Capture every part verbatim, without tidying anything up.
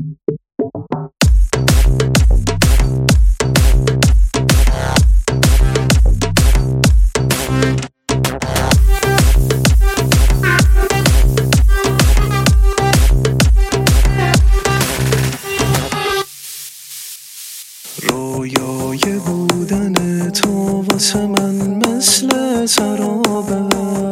رویای بودن تو واسه من مثل سرابه،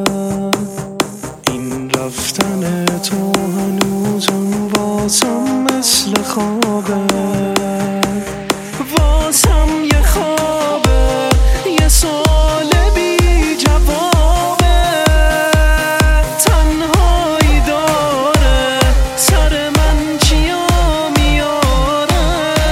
این رفتن تو هنوزم واسم مثل خوابه، واسم یه خوابه، یه سال بی جوابه، تنهایی داره سر من چیا میاره.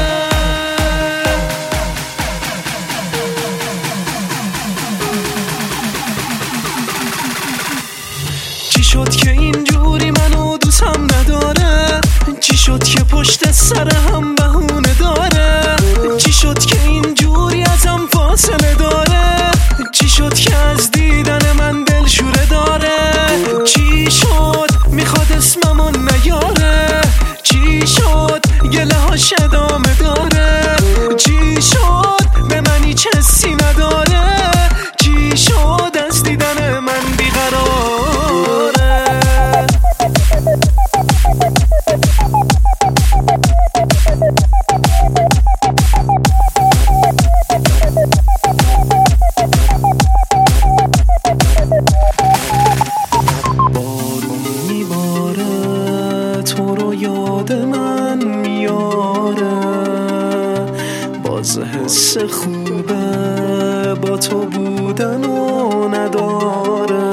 چی شد که اینجوری منو دوستم نداره؟ چی شد که پشت سر هم بهونه داره؟ چی شد که اینجوری ازم فاصله داره؟ چی شد که از دیدن من دلشوره داره؟ چی شد میخواد اسممو نیاره؟ چی شد گله هاش ادامه داره؟ چی شد به من هیچ حسی نداره؟ چی شد از دیدن من بیقراره؟ تو رو یاد من میاره، باز حس خوبه با تو بودن و نداره.